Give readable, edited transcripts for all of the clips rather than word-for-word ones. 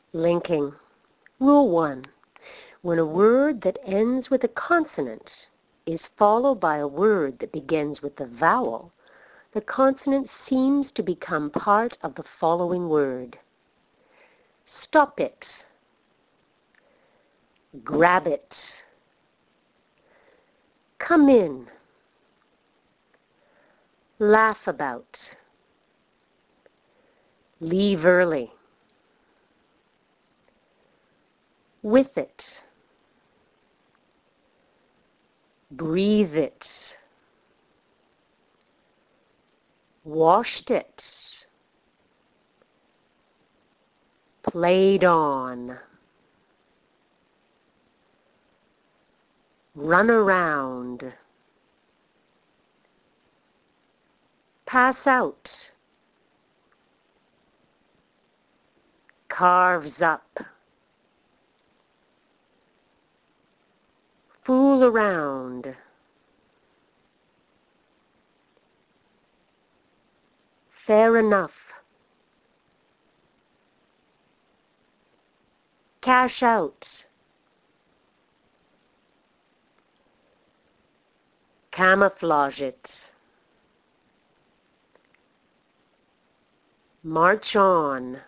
Linking. Rule 1. When a word that ends with a consonant is followed by a word that begins with a vowel, the consonant seems to become part of the following word. Stop it. Grab it. Come in. Laugh about. Leave early. With it. Breathe it. Washed it. Played on. Run around. Pass out. Carves up. Fool around. Fair enough. Cash out. Camouflage it. March on.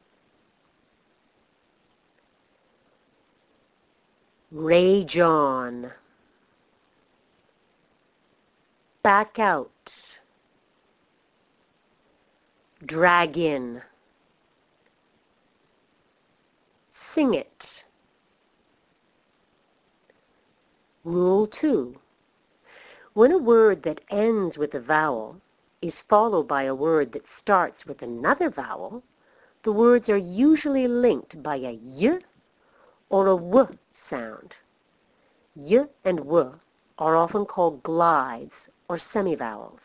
Rage on. Back out. Drag in. Sing it. Rule 2. When a word that ends with a vowel is followed by a word that starts with another vowel, the words are usually linked by a y or a w sound. Y and w are often called glides or semivowels.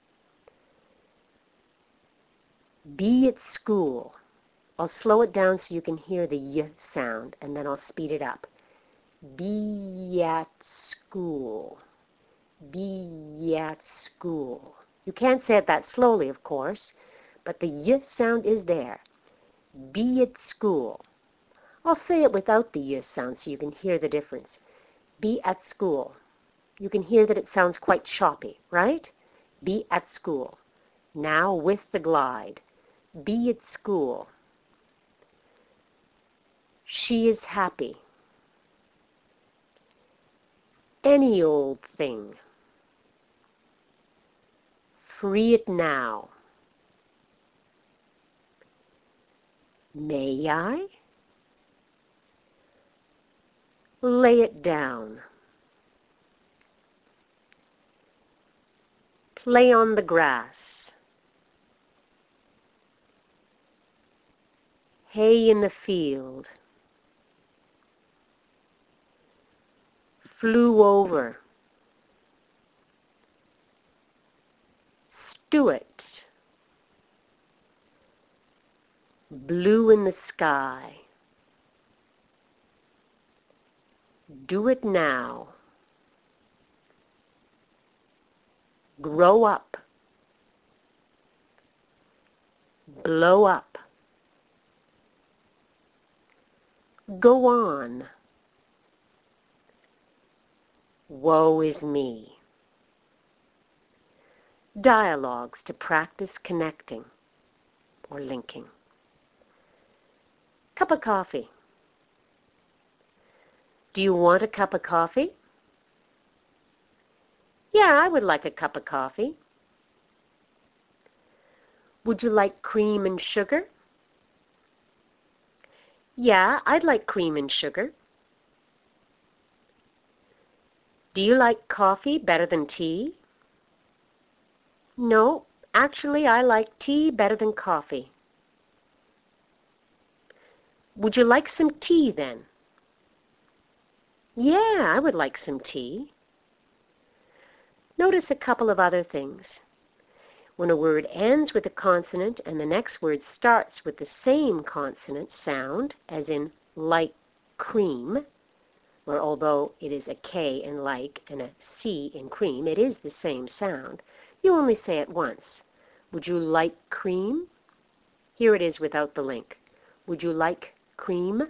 Be at school. I'll slow it down so you can hear the y sound, and then I'll speed it up. Be at school. Be at school. You can't say it that slowly, of course, but the y sound is there. Be at school. I'll say it without the y sound so you can hear the difference. Be at school. You can hear that it sounds quite choppy, right? Be at school. Now with the glide. Be at school. She is happy. Any old thing. Free it now. May I? Lay it down. Play on the grass. Hay in the field. Flew over. Stew it. Blue in the sky. Do it now. Grow up. Blow up. Go on. Woe is me. Dialogues to practice connecting or linking. Cup of coffee. Do you want a cup of coffee? Yeah, I would like a cup of coffee. Would you like cream and sugar? Yeah, I'd like cream and sugar. Do you like coffee better than tea? No, actually I like tea better than coffee. Would you like some tea then? Yeah, I would like some tea. Notice a couple of other things. When a word ends with a consonant and the next word starts with the same consonant sound, as in like cream, where although it is a K in like and a C in cream, it is the same sound, you only say it once. Would you like cream? Here it is without the link. Would you like cream.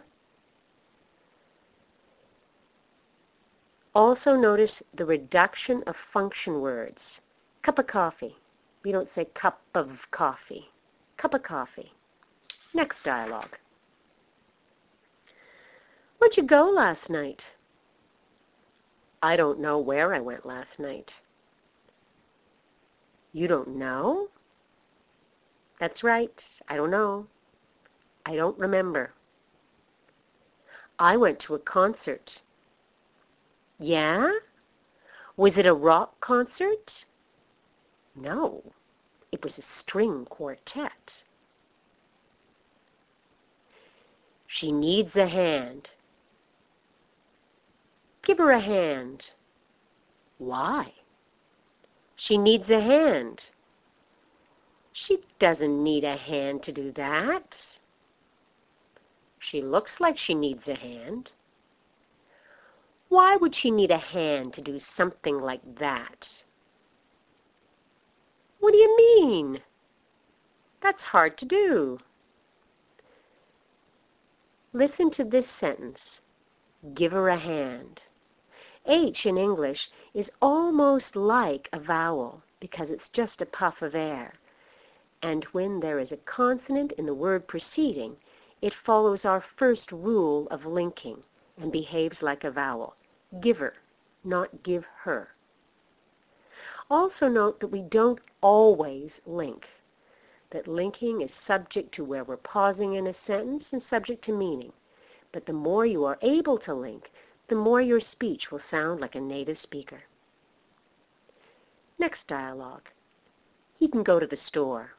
Also notice the reduction of function words. Cup of coffee. We don't say cup of coffee. Cup of coffee. Next dialogue. Where'd you go last night? I don't know where I went last night. You don't know? That's right. I don't know. I don't remember. I went to a concert. Yeah? Was it a rock concert? No, it was a string quartet. She needs a hand. Give her a hand. Why? She needs a hand. She doesn't need a hand to do that. She looks like she needs a hand. Why would she need a hand to do something like that? What do you mean? That's hard to do. Listen to this sentence. Give her a hand. H in English is almost like a vowel because it's just a puff of air. And when there is a consonant in the word preceding, it follows our first rule of linking and behaves like a vowel. Give her, not give her. Also note that we don't always link, that linking is subject to where we're pausing in a sentence and subject to meaning. But the more you are able to link, the more your speech will sound like a native speaker. Next dialogue. He can go to the store.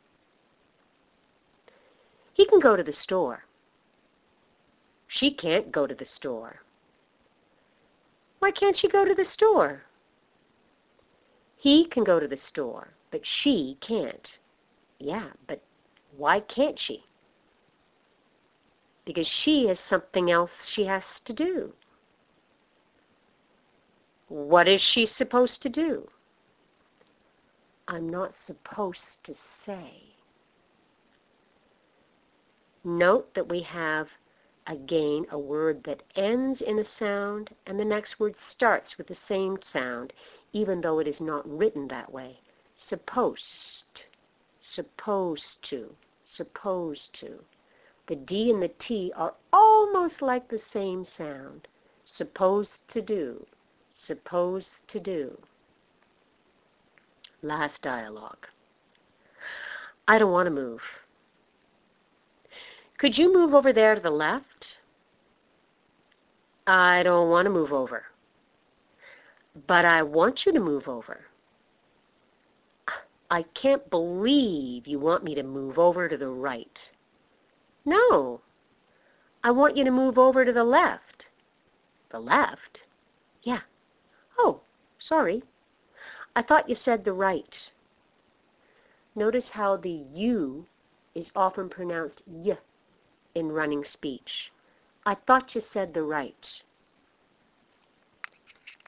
He can go to the store. She can't go to the store. Why can't she go to the store? He can go to the store, but she can't. Yeah, but why can't she? Because she has something else she has to do. What is she supposed to do? I'm not supposed to say. Note that we have, again, a word that ends in a sound and the next word starts with the same sound, even though it is not written that way. Supposed, supposed to, supposed to. The D and the T are almost like the same sound. Supposed to do, supposed to do. Last dialogue. I don't want to move. Could you move over there to the left? I don't want to move over. But I want you to move over. I can't believe you want me to move over to the right. No, I want you to move over to the left. The left? Yeah. Oh, sorry. I thought you said the right. Notice how the U is often pronounced y in running speech. I thought you said the right.